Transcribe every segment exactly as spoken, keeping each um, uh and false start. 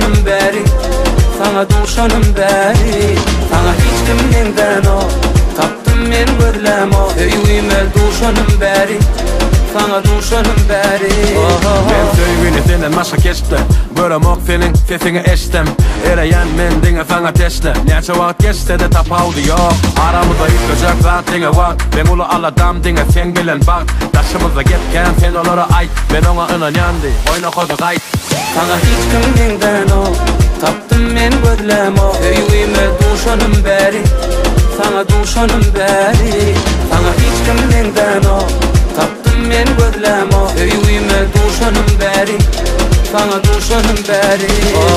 duşanım beri, sana duşanım beri. Sana hiç kimden o, taptım men gözlem o. Öyüme duşanım beri, sana duşanım beri. Men söýgüni senden maşa geçti, göremok senin sesini eştem. Ereyen men diňe sana teşle, näçe wagt geçse de tapawdy ýok. Aramyzda ýetjek zat diňe wagt, ben uly aladam diňe sen bilen bak. Daşymyza getken sen olara aýt, ben oňa ynanýandy, oýna gozy gaýt. Sana hiç kimden o, taptım men gözlem o. Öyüme duşanım beri, sana duşanım beri. Sana hiç kimden o, taptım men gözlem o. Öyüme duşanım beri, sana duşanım beri.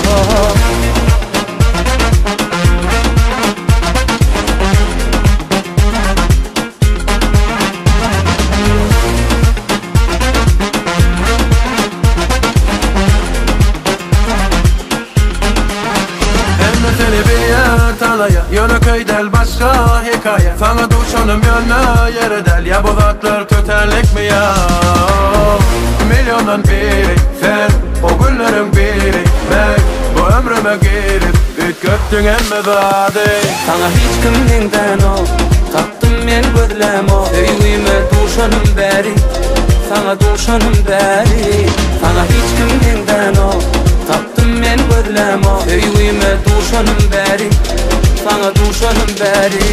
Yönü köydel başka hikaye, sana duşanım yönü yere del. Ya bu zatlar köterlik mi ya? Milyondan biri sen, o günlerin biri ben. Bu ömrüme girip üt köttün emme zade. Sana hiç kimden o, taptım men gözlem o. Öyüme duşanım beri, sana duşanım beri. Sana hiç kimden o, taptım men gözlem o. Öyüme duşanım beri, sana duşanım beri.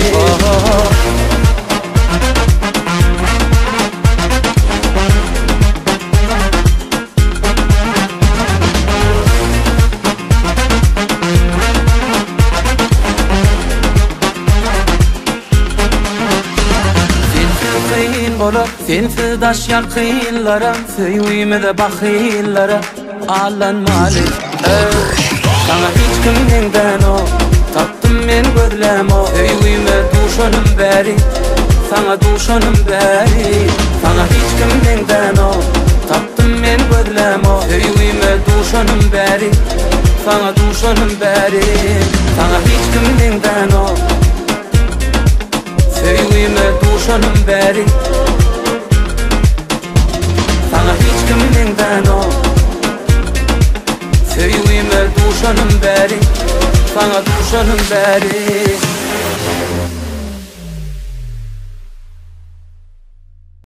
Sensiz daşyan kıyınlara, söyüme de bakıyınlara. Alan malik, sana hiç kimden o, taptım men gözlem o. Öyüme duşanım beri, sana duşanım beri. Sana hiç kimden o, taptım men gözlem o. Öyüme duşanım beri, sana duşanım beri. Sana hiç kimden o, öyüme duşanım beri. Sana hiç kimden o, öyüme duşanım beri, sana duşanım beri.